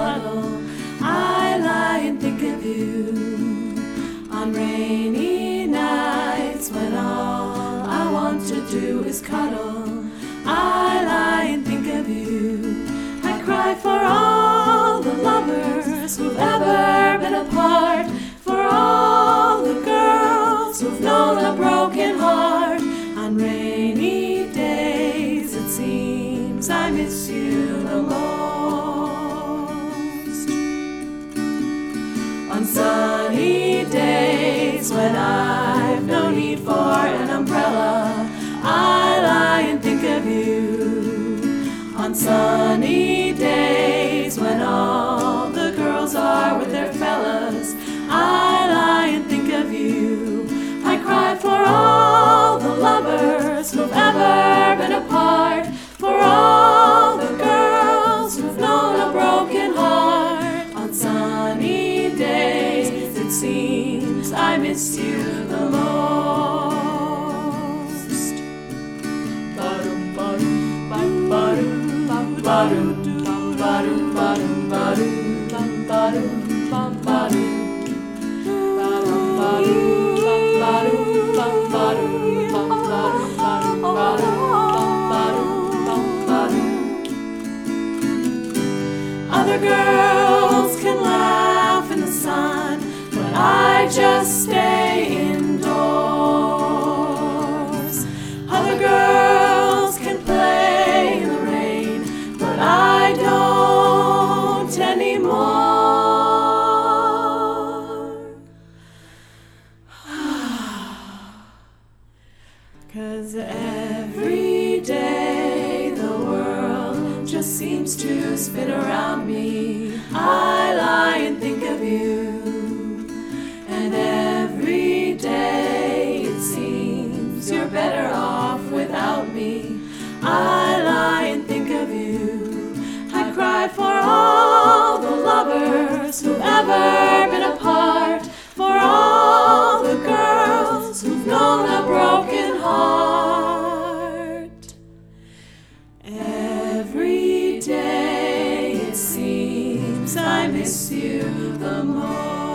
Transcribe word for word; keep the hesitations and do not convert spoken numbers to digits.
cuddle. I lie and think of you on rainy nights when all I want to do is cuddle. I lie and think of you. I cry for all the lovers who've ever been apart, for all the girls who've known a broken heart. On rainy days it seems I miss you the most. On sunny days when I've no need for an umbrella, I lie and think of you. On sunny days when all the girls are with their fellas, I lie and think of you. I cry for all the lovers who've ever been apart, for all the girls who've known a broken heart. On sunny days it seems I miss you the most. Ba-dum, ba-dum, ba-dum, ba-dum, ba-dum, ba-dum, ba-dum, ba-dum, ba-dum, ba-dum. Other girls can laugh in the sun, but I just stay indoors. Other girls can play in the rain, but I don't anymore. 'Cause every day the world just seems to spin around me. I lie and think of you, and every day it seems you're better off without me. I lie and think of you. I cry for all the lovers who've ever been apart, for all the girls who've known a broken heart. Every day it seems I miss you the most.